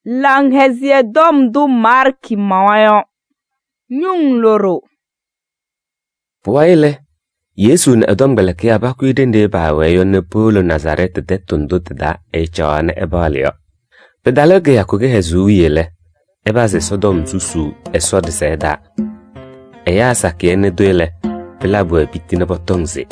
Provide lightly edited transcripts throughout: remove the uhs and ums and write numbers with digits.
lang hezie dom du marki mawayo nyung loro puwaile Yesu na edom galake abaku idende ba weyo ne polo Nazaret de tundu da echawane ebalio pedaloge yakuge hezu yele ebaze Sodom susu esod seda eya sakene doile pelabo bitina botongze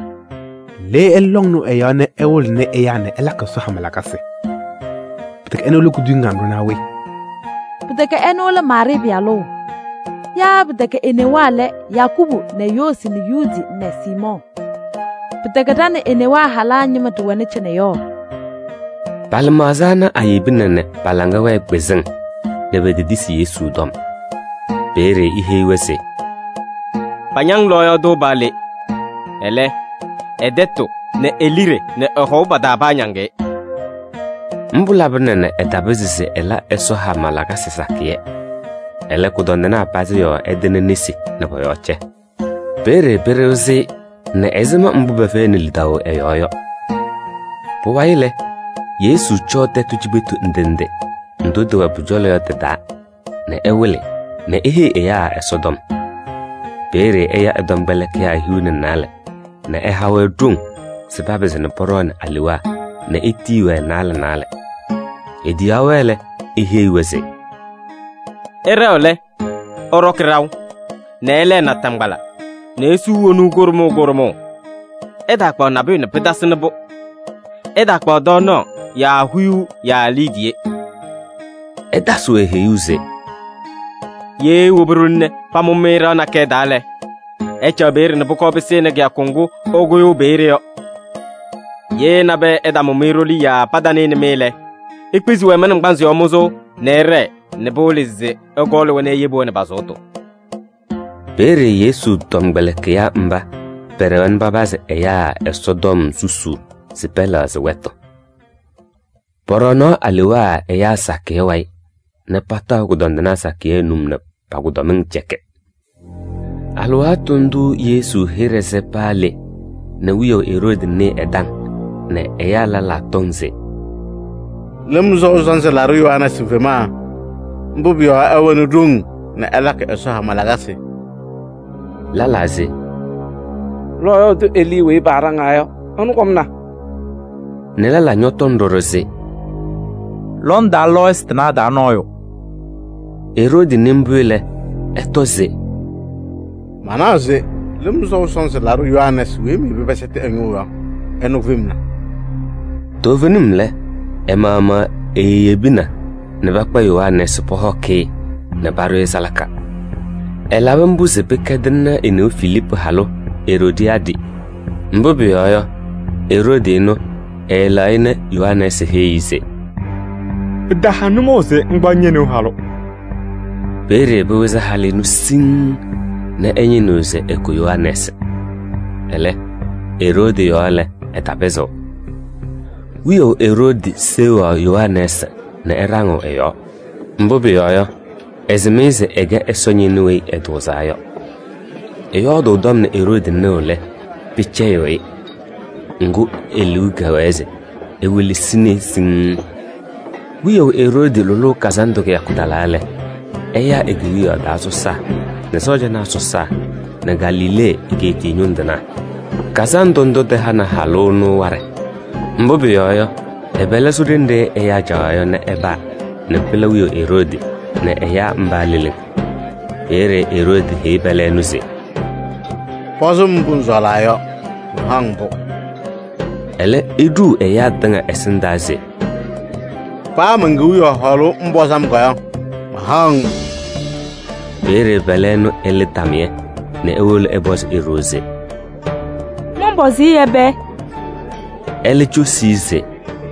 le elongno eyane ewol ne eyane elaka so hamalakase ptek enolo kudunga nawe ptek enola mari bialo ya ptek enewale Yakubu ne Yosi ne Yudi ne Simon ptek dane enewa halanya matuwane chene yo palmazana ayibinene palanga we gbezeng debe disi Yesu dom bere ihe wese panyang loyo do bale ele edeto ne elire ne ehoba da banyange mbulabnene etabezise ela eso ha malaga sesakie ele kudondena patio edene nisi ne boyoche bere ozi ne ezema mbube fe ne lidao eyoyo puwaile Yesu chote tujibetu ndende ndodo wabujole yoteda ne ewele ne ihe eya esodom bere eya edom beleke ya hiune nale ne ehawe dung sebabeze ne poron aliwa ne itiwe nale ediawele ihe iweze ereole orokraw ne ele na tambala ne su wonu gormo edakpo na be ne pedasnebo edakpo dono ya huyu ya lidie edasu ehe uze ye wobrunne pamumira na kedale echa bere ne boko besene gya kongo ogoyo bere yo ye na be edamumiro li ya padane ne mele ikpizi we men gbanzi omuzo nere ne bolize ogole wona yebo ne bazoto bere Yesu tombeleke ya mba perewan babaze eya esodom susu sipela weto porono aliwa eya sakewai ne pata gudondana sake numne pagudomeng cheke alwa tundu Yesu hirese pale ne wiyo Herod ne edan ne eya la tonze lemzo zonze la Yohana sivema mbubyo awenu dung ne elaka eso ha malagase lalaze loyo to eliwe barangayo onu komna ne la nyotondoroze londa loest na da noyo Herod nimbule etoze manaze lemzo zonze la Yohana siwemi bebesete enyo enovimna tovenimle emama eyebina ne bakpa Yohanes pohoke ne baro salaka elabembuze pekedna eno Philip halo Herodiadi mbobe yoyo Herodino elaine Yohanes heize dahanumoze ngbanyene halo bere beweza halinu sin na enyinuze eko Yohanes ele Herode yoale etabezo wiyo Herode sewa Yohanes na erango eyo mbobe yoyo ezemeze ege esonyinuwe edozayo eyo do dom na Herode nole picheyo ngu eluga weze ewili sin wiyo Herode lolo kazando ke yakudalale eya egiwiyo dazosa ne soja na sosa na Galile igeti nyundana kazando ndote hana halono ware mbobe yoyo ebele sudende eya jayo na eba ne pelawiyo Herode na eya mbalile ere Herode hebele nuze pozum bunzalayo hangbo ele idu eya danga esindaze pa manguyo halo mbozam gayo hang bere beleno ele tamie ne ewol ebos erose mombozi yebe ele chusize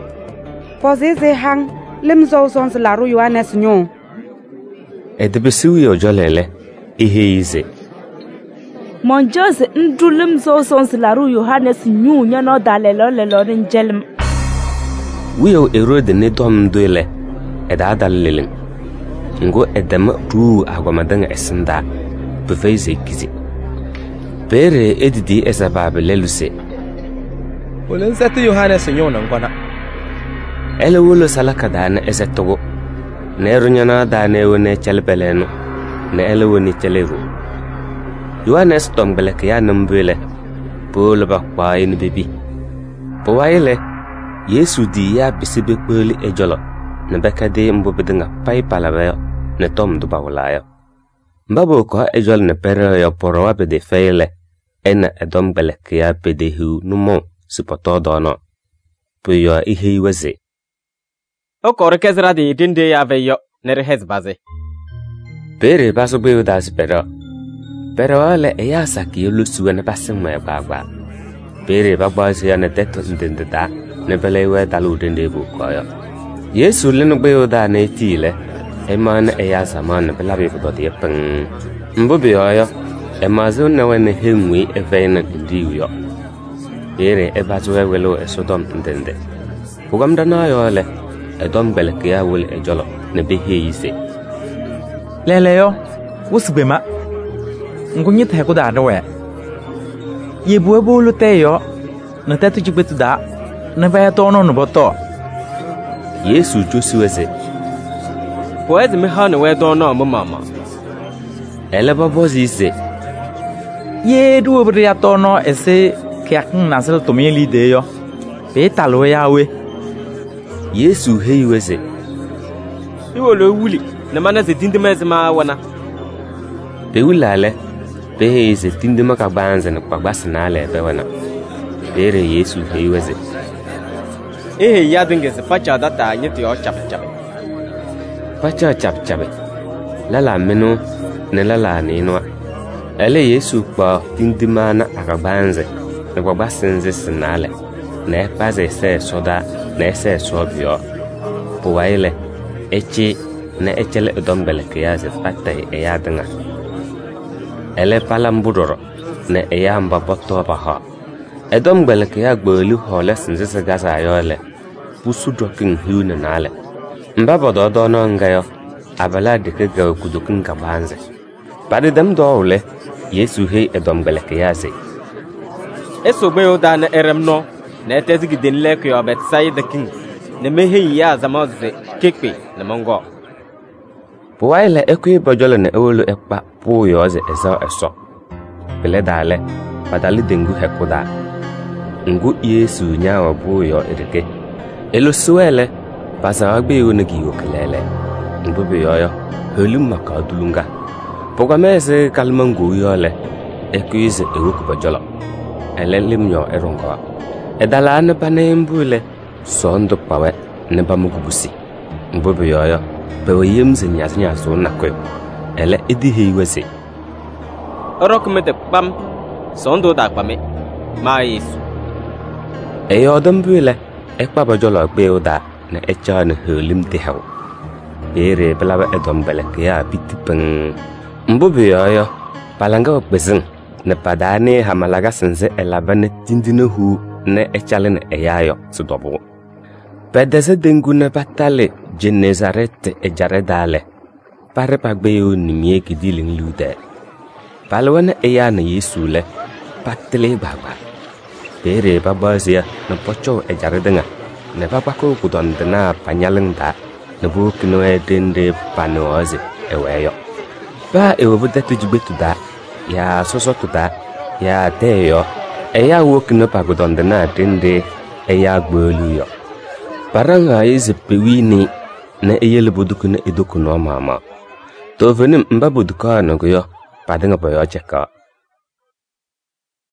pozize hang lemzo sons la Yohanes nyo edebesiwi ojolele ihe ize monjose ndu lemzo sons la Yohanes nyu nyano dalelo njelm wiyo Herode ne dom doile edadalelin ngo edema tu agwamadanga esinda befeize kizi bere edidi esababeleluse olen sete Yohanes nyo na ngwana ele wolo salaka dana ezetogo ne runyana da ne wone chelbelenu ne ele woni cheleru Yohanes tombele kya nambele pole ba kwa in bibi Powaile Yesu di ya bisibe kweli ejolo ne bekade mbobedinga pai palabe ne tom du bawlayo Mbabo ko ejol ne pere yo porowa bede feile ena edom belek ya bede hu numo sipoto dono puyo ihe weze O kor kezra di dinde ya veyo nere hezbaze Pere baso beo das pero ale ya saki yo lusu ne basing me bagba Pere bagbaze ya ne teto ndende da ne belewe dalu dinde bu koyo Yesu lenu beo da ne tile Eman ya zaman belabe ko de peng mbobe yo emazo na wene hemwi evena ndiyo Pere ebazo welo esodom ndende Ugamda na yo le edom belek ya wul ejolo ne behe yise Lele yo usbema Ngunyi te ko da we Ye buebo lu te yo na tetu jibetu da na ba to no boto Yesu josuweze Poez me ha ne we don no mama Ele babozise Ye du obri ya to no ese kyak na sel to mi li de yo Be talo ya we Yesu heiweze Iwolo wuli na mana ze dinde mezma wana Be wulale be heize dinde maka banze na kwagbasa na ale be wana Pere Yesu heiweze ya dinge se pacha data nyeti o chap Pacha chap Lala meno ne lala ni no Ele Yesu kwa dinde mana akabanze na kwagbasa nze sinale Na paze se soda na se sobio Powaile echi na echele edombele kiyaze patai eyadanga Ele palambudoro na eyamba boto baha Edombele kiyagbolu hole sinzese gaza ayole Pusu dokin hiune nale Mbaba dono ngayo abala deke gawo kudokin kabanze Padi dem doole Yesu hei edombele kiyaze Eso gbe da na eremno na etezigi den lek yo bet sai the king ne mehi ya zamoze kekpe na mongo Powaile ekwe bojolo ne ewolu ekpa puyo oze eso Pele dale padali dengu hekuda Ngu Yesu nyawa puyo edeke Elo suele pasa agbe yo negi yokelele Mbube yoyo holum maka dulunga Pogamese kalmangu yole ekwize ewoku bojolo Ele limnyo erongo Edala ne panembule sondo pawe ne bamugubusi Mbube yoyo Bewe yemze nyaznya so nakwe Ele edi heiweze Orokmete pam sondo da pame ma Yesu Eyo dambule ekpa bajolo gbe oda na echa ne holim te hawo Pere belawe edombele ya bitipeng Mbube yoyo palanga okbezing ne padane hamalaga senze elabane tindine hu ne echale eyayo sudobo Pedese dengune batale Genezaret ejaredale Pare pagbeyo nimie kidiling lude Palwana eya na Yesu le patele baba Pere babazia na pocho ejaredenga Ne babako kudondena panyalengda Ne bukino edende panoze eweyo Ba ewobuda tujibetu da Ya sosotu da Ya teyo Eya wokino pagudondena dende Eya gboluyo Paranga ize pewini na eyele boduku na eduku no mama. To venim mba boduka no go yo padinga boyo cheka.